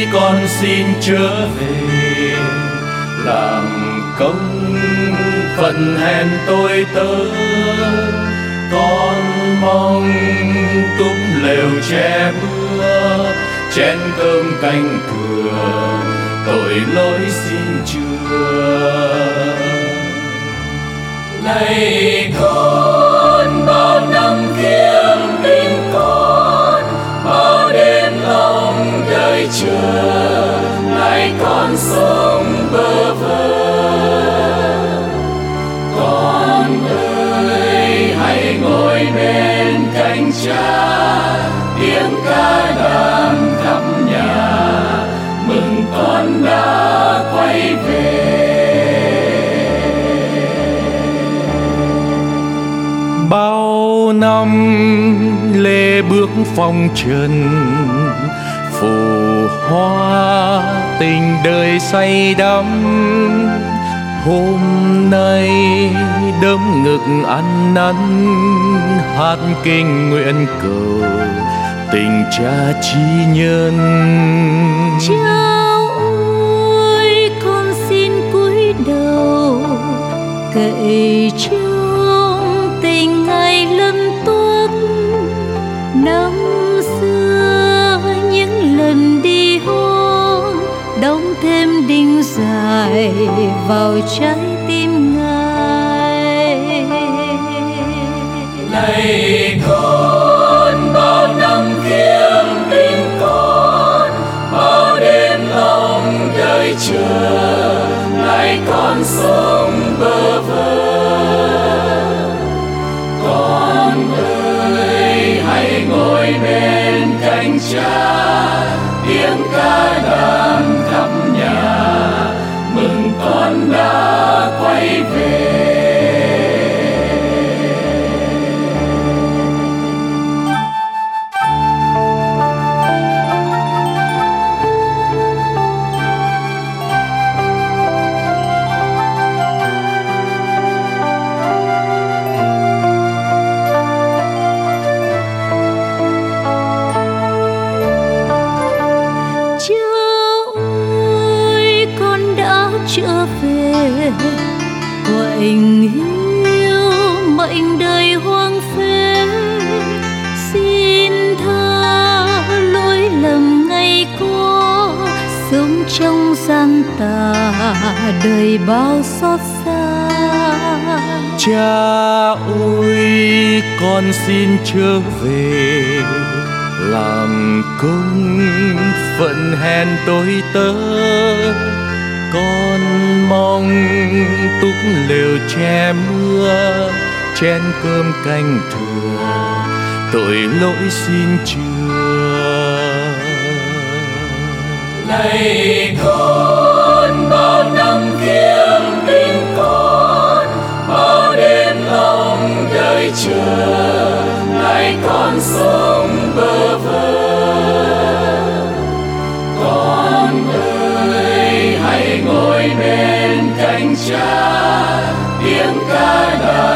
con xin trở về làm công phận hèn tôi tớ. Con mong túm lều che mưa, chén cơm canh thừa, tội lỗi xin chừa. Này con, bao năm kiêng tin con, bao đêm lòng đợi chờ, nay con sống bơ vơ. Con ơi, hãy ngồi bên cạnh cha, tiếng ca đàn khắp nhà, mừng con đã quay về. Bao năm lê bước phong trần, phù hoa tình đời say đắm. Hôm nay đấm ngực ăn năn, hát kinh nguyện cầu tình cha chi nhân. Cha ơi, con xin cúi đầu cậy trong tình ngày lần tuốt. Năm xưa những lần đi hoang, đóng thêm đinh dài vào trái tim Ngài. Này con, bao năm kiêng tin con, bao đêm lòng đợi chờ, nay con sống bơ vơ. Con ơi, hãy ngồi bên cạnh cha, tiếng ca đàn khắp nhà, mừng con đã quay về. Trở về của anh hiếu mệnh đời hoang phế, xin tha lỗi lầm ngày qua, sống trong gian tà đời bao xót xa. Cha ơi, con xin trở về làm công phận hèn tôi tớ. Con mong túp lều che mưa, chén cơm canh thừa, tội lỗi xin chừa. Này con, bao năm kiêng tin con, bao đêm lòng đợi chờ, nay con sống bơ vơ. Con ơi, hãy ngồi bên cạnh cha, tiếng ca đàn